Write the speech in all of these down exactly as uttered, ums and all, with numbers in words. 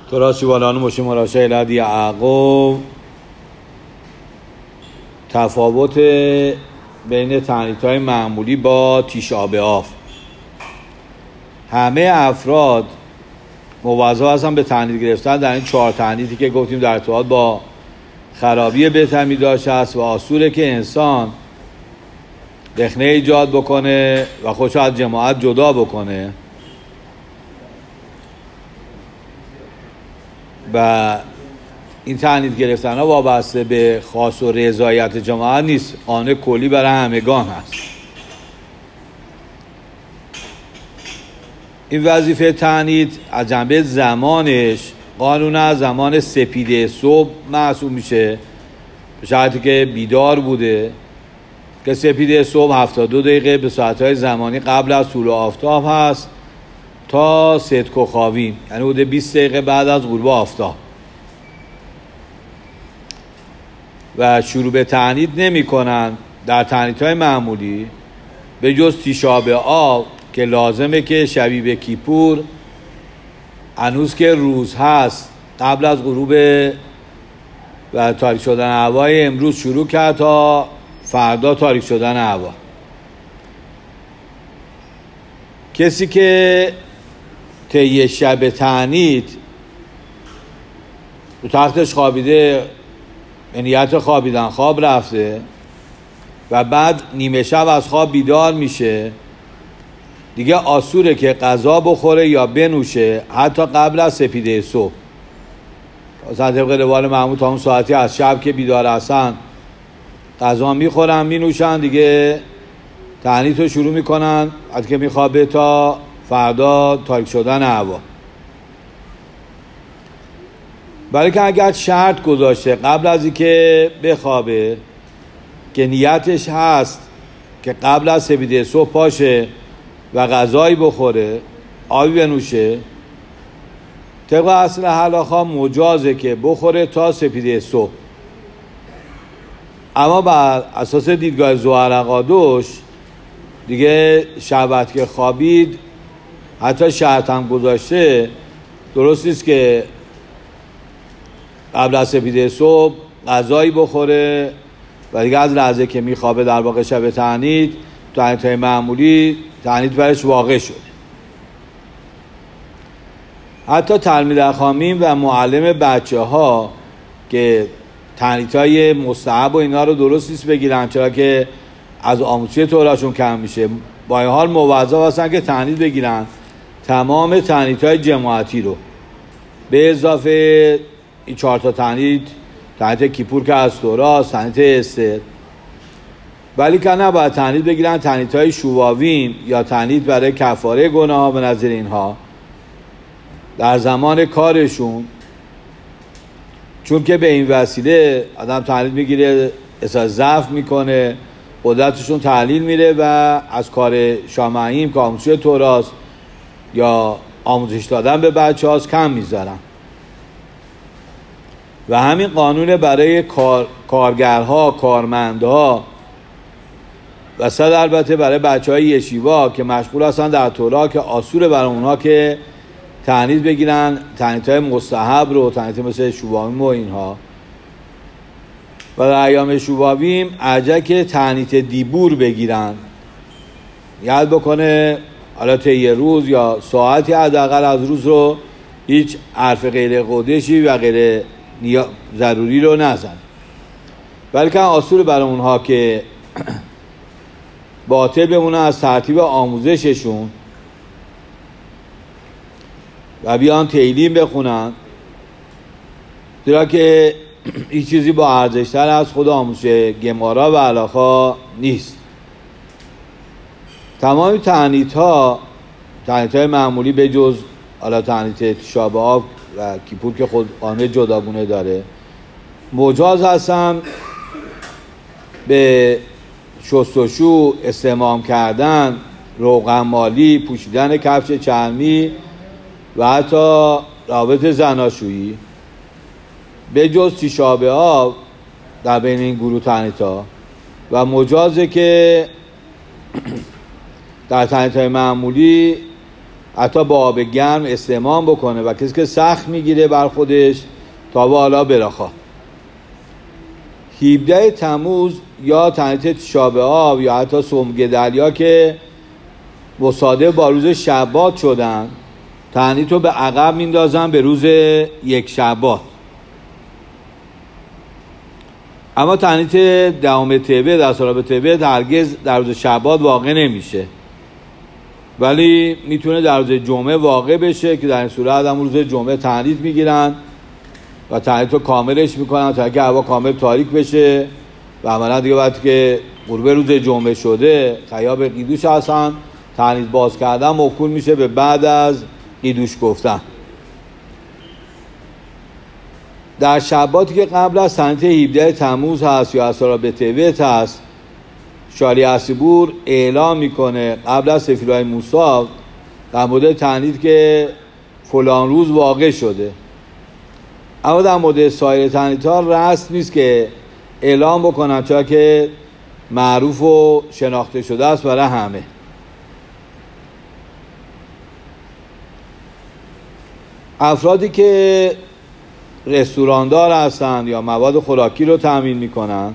تراسی والانو مشی مراشای لدی عقب تفاوت بین تعنیت‌های معمولی با تیشاب آف. همه افراد موظف هستن به تعنیت گرفتن در این چهار تعنیتی که گفتیم در ارتباط با خرابی بهتمی داشته است و آسوره که انسان دخنه ایجاد بکنه و خودش از جماعت جدا بکنه و این تعنیت گرفتن ها وابسته به خاص و رضایت جماعت نیست، آن کلی برای همگان هست. این وظیفه تعنیت از جنبه زمانش قانونا زمان سپیده صبح محسوب میشه، به شرطی که بیدار بوده که سپیده صبح هفتاد و دو دقیقه به ساعتهای زمانی قبل از طلوع آفتاب هست تا صدق و خاوین، یعنی بوده بیست دقیقه بعد از غروب آفتاب. و شروع به تعنیت نمی کنن در تعنیت های معمولی به جز تیشاب آب که لازمه که شبیه به کیپور هنوز که روز هست قبل از غروب و تاریک شدن هوای امروز شروع کرد تا فردا تاریک شدن هوا. کسی که طی شب تعنیت رو تختش خوابیده، نیت خوابیدن خواب رفته و بعد نیمه شب از خواب بیدار میشه، دیگه آسوره که غذا بخوره یا بنوشه حتی قبل از سپیده صبح. مثلا طبق روال معمول تا اون ساعتی از شب که بیدار هستن غذا میخورن مینوشن، دیگه تعنیت رو شروع میکنن از که میخوابه تا فردا تاریک شدن هوا. برای که اگر شرط گذاشته قبل از اینکه بخوابه که نیتش هست که قبل از سپیده صبح پاشه و غذایی بخوره آبی بنوشه، طبق اصل حلاخا مجازه که بخوره تا سپیده صبح. اما بر اساس دیدگاه زوهرقادوش دیگه شبت که خوابید حتی شرط هم گذاشته درست نیست که قبل از سپیده صبح غذایی بخوره و دیگه از لحظه که میخوابه در واقع شب تعنیت تعنیت های معمولی تعنیت برش واقع شد. حتی تلمید اخامیم و معلم بچه ها که تعنیت های مستحب و اینا رو درست نیست بگیرن، چرا که از آموزشی توراشون کم میشه، با این حال موظف هستن که تعنیت بگیرن تمام تعنیت های جماعتی رو به اضافه این چهار تا تعنیت، تعنیت کیپور که از توراست، تعنیت استر، ولی که نباید تعنیت بگیرن تعنیت های شواوین یا تعنیت برای کفاره گناه ها به نظر اینها در زمان کارشون، چون که به این وسیله آدم تعنیت میگیره احساس ضعف میکنه، قدرتشون تحلیل میره و از کار شامعیم که آموزش توراست یا آموزش دادن به بچه هاست کم میذارن. و همین قانون برای کار، کارگرها، کارمندها و صد البته برای بچه های یشیوا که مشغول هستن در تورا که آسوره برای اونها که تعنیت بگیرن تعنیت های مستحب رو، تعنیت مثل شوباویم و اینها. و در ایام شوباویم ارجه که تعنیت دیبور بگیرن، یاد بکنه حالا طی روز یا ساعتی حداقل از روز رو هیچ حرف غیر قدشی و غیر ضروری رو نزن، بلکه آسور برای اونها که باطل بمونه از ترتیب آموزششون و بیان تیلیم بخونن، زیرا که هیچ چیزی با ارزشتر از خود آموزش گمارا و علاقا نیست. تمام تعنیت ها تعنیت های معمولی به جز حالا تعنیت تیشاب آب و کیپور که خود قانون جداگونه داره مجاز هستن به شستشو، استحمام کردن، روغن مالی، پوشیدن کفش چرمی و حتی رابط زناشویی به جز تیشاب آب در بین این گروه تعنیت ها. و مجازه که در تعنیت های معمولی حتی با آب گرم استعمال بکنه و کسی که سخت میگیره بر خودش تا بالا براخا. هفدهم تموز یا تعنیت تشابه آب یا حتی سومگدلیا که مصادف با روز شبات شدن، تعنیت رو به عقب میندازن به روز یک شبات. اما تعنیت دهم تبه در سال تبه هرگز در روز شبات واقع نمیشه، ولی میتونه در روز جمعه واقع بشه که در این صورت هم روز جمعه تعنیت میگیرن و تعنیت رو کاملش میکنن تا اینکه هوا کامل تاریک بشه و عملا دیگه وقتی که غروب روز جمعه شده خیاب قیدوش هستن، تعنیت باز کردن موکول میشه به بعد از قیدوش گفتن. در شباتی که قبل از تعنیت هفدهم تموز هست یا اصلا به تویت هست، شاری اسیبور اعلام میکنه قبل از سفیرهای موسی در مورد تعنیت که فلان روز واقع شده. اما در مورد سایر تعنیت ها رسم نیست که اعلام بکنن، چرا که معروف و شناخته شده است برای همه. افرادی که رستوراندار هستن یا مواد خوراکی رو تامین میکنن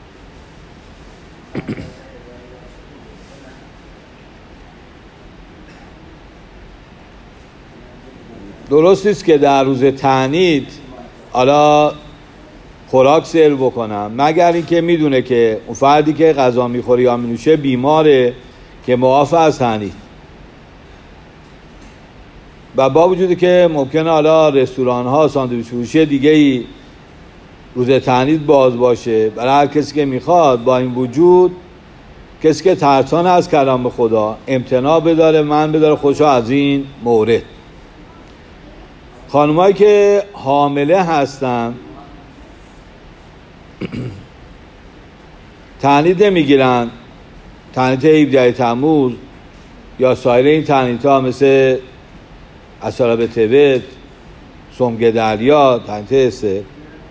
درست نیست که در روز تعنیت حالا خوراک سرو بکنن، مگر اینکه میدونه که اون فردی که غذا میخوره یا مینوشه بیماره که معاف از تعنیت، و با وجودی که ممکنه حالا رستوران ها ساندویچ فروشی دیگه ای روز تعنیت باز باشه برای هر کسی که میخواد، با این وجود کسی که ترسان از کلام خدا امتناع بداره، من بداره خودشو از این مورد. خانمایی که حامله هستن تعنیت نمیگیرن، تعنیت هفدهم تموز یا سایر این تعنیت ها مثل اصحاب تبت، سومگدلیا، تعنیت اسه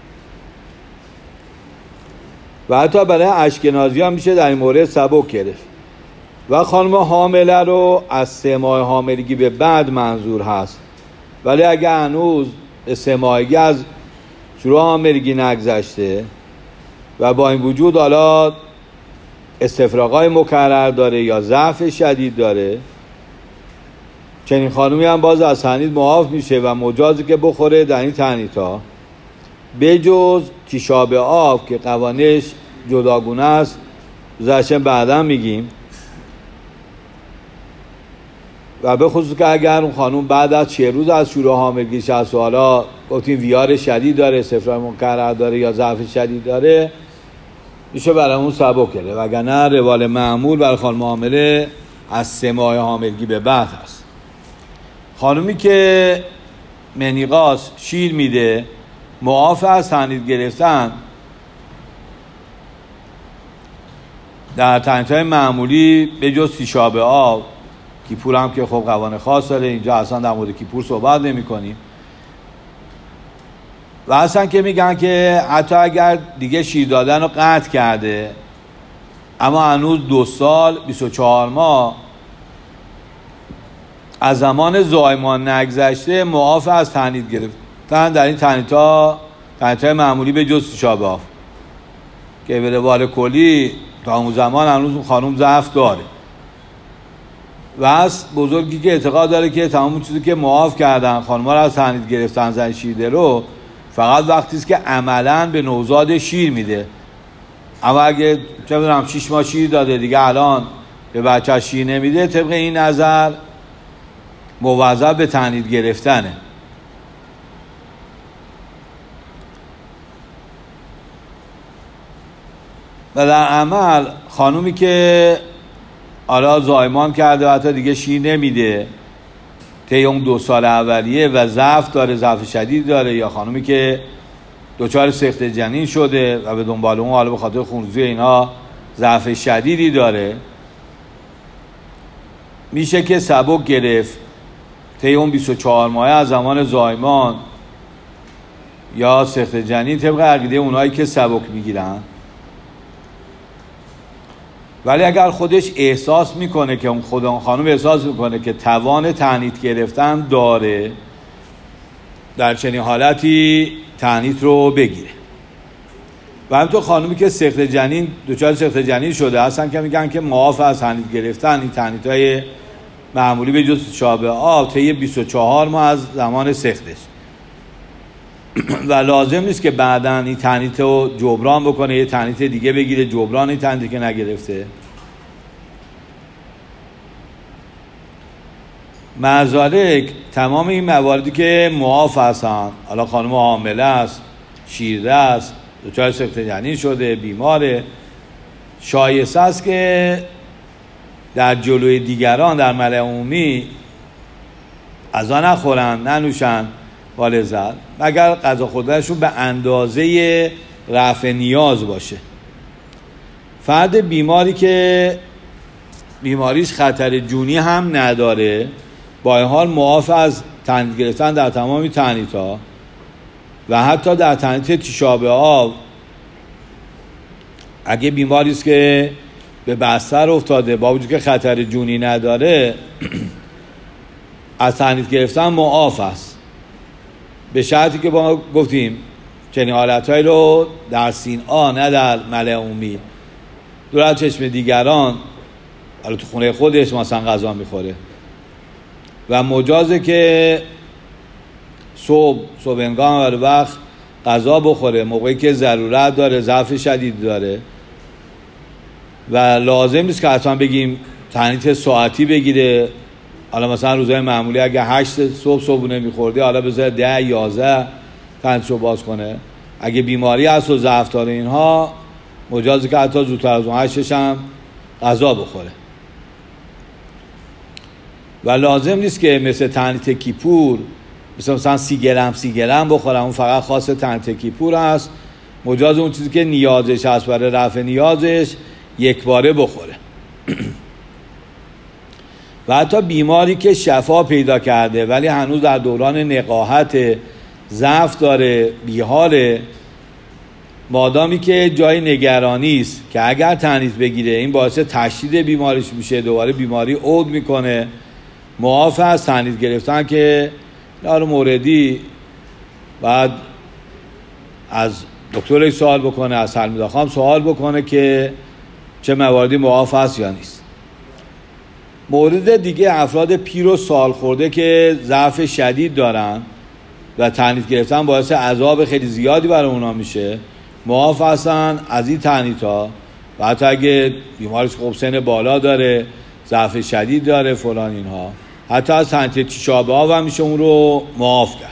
و حتی برای اشکنازی هم میشه در این مورد سبک گرفت. و خانم حامله رو از سه ماه حاملگی به بعد منظور هست، ولی اگه هنوز سه ماهگی از شروع حاملگی نگذشته و با این وجود حالا استفراغای مکرر داره یا ضعف شدید داره، چنین خانومی هم باز از تعنیت معاف میشه و مجازی که بخوره در این تعنیت ها به جز تشابه آب که قوانش جداگونه است، زشن بعدا میگیم. و به خصوص که اگر اون خانوم بعد از چه روز از شروع حاملگیش هست و حالا گفتیم ویار شدید داره، استفراغ مکرر داره یا ضعف شدید داره، میشه برای اون سبک کنه، وگرنه روال معمول برای خانم حامله از سه ماه حاملگی به بعد هست. خانومی که منیقاس شیر میده معاف از تعنیت گرفتن در تعنیت‌های معمولی به جز تشابه آب، کیپور هم که خب قوانین خاص داره، اینجا اصلا در مورد کیپور صحبت نمی کنیم. و اصلا که میگن که حتی اگر دیگه شیر دادن رو قطع کرده اما هنوز دو سال بیست و چهار ماه از زمان زایمان نگذشته معاف از تعنیت گرفتن در این تعنیت ها تعنیت های معمولی به جز تشابه آب که به روال کلی تا اون زمان هنوز اون خانوم ضعف داره. و از بزرگی که اعتقاد داره که تمام اون چیزی که معاف کردن خانم‌ها رو از تعنیت گرفتن زن شیرده رو فقط وقتی است که عملاً به نوزاد شیر میده. اما اگه چه می‌دونم شش ماه شیر داده دیگه الان به بچه شیر نمیده، طبق این نظر موظف به تعنیت گرفتنه. و در عمل خانومی که حالا زایمان کرده و حتی دیگه شیر نمیده طی اون دو سال اولیه و ضعف داره، ضعف شدید داره، یا خانومی که دچار سقط جنین شده و به دنبال اون حالا به خاطر خونریزی اینا ضعف شدیدی داره، میشه که سبک گرفت طی اون بیست و چهار ماه از زمان زایمان یا سقط جنین طبق عقیده اونایی که سبک میگیرن. ولی اگر خودش احساس میکنه که اون خود اون خانم احساس میکنه که توان تعنیت گرفتن داره، در چنین حالتی تعنیت رو بگیره. و همینطور خانومی که سقط جنین دچار سقط جنین شده هستن که میگن که معاف از تعنیت گرفتن این تعنیت‌های معمولی به جز شابه آب طی بیست و چهار ماه از زمان سقطش و لازم نیست که بعداً این تعنیت رو جبران بکنه، یه تعنیت دیگه بگیره جبران این تعنیتی که نگرفته. معذالک تمام این مواردی که معاف هستن، حالا خانم حامله است، شیرده است، دچار سقط جنین شده، بیماره، شایسته است که در جلوی دیگران در ملأ عمومی غذا نخورن، ننوشن با لذت، مگر غذا خوردنشون به اندازه رفع نیاز باشه. فرد بیماری که بیماریش خطر جونی هم نداره با این حال معاف از تعنیت گرفتن در تمامی تعنیت‌ها و حتی در تعنیت تیشابه آب اگه بیماری است که به بستر افتاده با وجود که خطر جونی نداره از تعنیت گرفتن معاف است، به شرطی که با گفتیم چنین حالتهایی رو در سینعا نه در ملأ عمومی دور از چشم دیگران، حالا تو خونه خودش مثلا غذا میخوره و مجازه که صبح صبح انگام و وقت غذا بخوره موقعی که ضرورت داره، ضعف شدید داره و لازم نیست که اصلا بگیم تعنیت ساعتی بگیره. حالا مثلا روزهای معمولی اگه هشت صبح صبحونه میخورده حالا بذاره ده یازده تعنیتشو باز کنه. اگه بیماری هست و ضعف داره اینها مجازه که حتی زودتر از اون هشتش هم غذا بخوره و لازم نیست که مثل تعنیت کیپور مثل مثلا سی گرم سی گرم بخورم، اون فقط خاص تعنیت کیپور هست. مجاز اون چیزی که نیازش هست برای رفع نیازش یک باره بخوره. و حتی بیماری که شفا پیدا کرده ولی هنوز در دوران نقاهت، ضعف داره، بیحاله، مادامی که جای نگرانی است که اگر تعنیت بگیره این باعث تشدید بیماریش میشه، دوباره بیماری عود میکنه، معاف از تعنیت گرفتن که لار موردی بعد از دکترش سوال بکنه، از سلمیدا خانم سوال بکنه که چه مواردی معاف است یا نیست. مورد دیگه افراد پیر و سال خورده که ضعف شدید دارن و تعنیت گرفتن باعث عذاب خیلی زیادی برای اونا میشه، معاف هستن از این تعنیت ها و حتی اگه بیماریش خب سن بالا داره، ضعف شدید داره فلان اینها، حتی از تعنیت تیشابه ها هم میشه اون رو معاف کرد.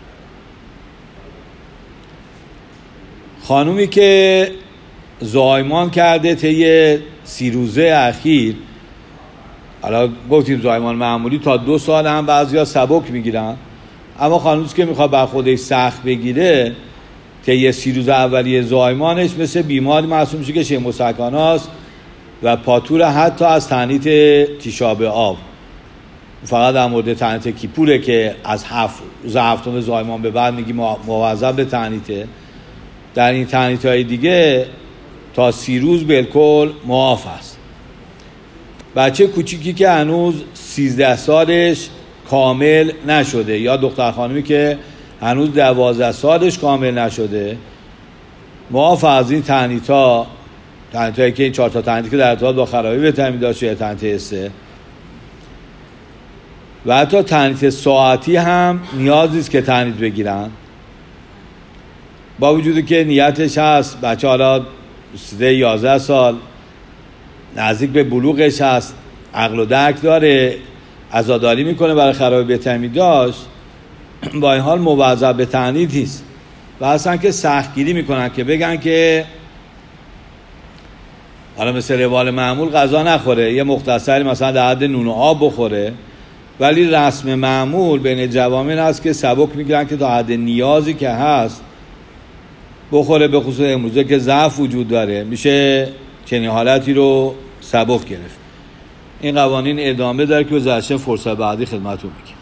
خانومی که زایمان کرده طی سی روزه اخیر، حالا گفتیم زایمان معمولی تا دو سال هم بعضیا سبک میگیرن، اما خانومی که میخواد بر خودش سخت بگیره طی سی روز اولیه زایمانش مثل بیماری محسوب میشه که شیخ مسکناست و پاتور حتی از تعنیت تیشابه آب. فقط در مورد تعنیت کیپوره که از هفت روز هفتم زایمان به بعد میگی مواظب به تعنیته. در این تعنیت های دیگه تا سی روز بالکل معاف است. بچه کوچیکی که هنوز سیزده سالش کامل نشده یا دختر خانمی که هنوز دوازده سالش کامل نشده معاف از این تعنیت ها، تعنیت هایی که این چهار تا تعنیتی که در ارتباط با خرابی به تامین داشته یا تعنیت حسه و حتی تعنیت ساعتی هم نیاز نیست که تعنیت بگیرن با وجودی که نیتش هست بچه حالا سیزده یازده سال نزدیک به بلوغش هست، عقل و درک داره، عزاداری میکنه برای خرابی به تامین داشت، با این حال موظف به تعنیت نیست و اصلا که سختگیری میکنن که بگن که حالا مثل روال معمول غذا نخوره، یه مختصری مثلا در حد نون و آب بخوره، ولی رسم معمول بین جوامع هست که سبک میگیرن که تا حد نیازی که هست بخوره، به خصوص امروزه که ضعف وجود داره میشه چنین حالتی رو سبک گرفت. این قوانین ادامه داره که به فرصت بعدی خدمتتون میگم.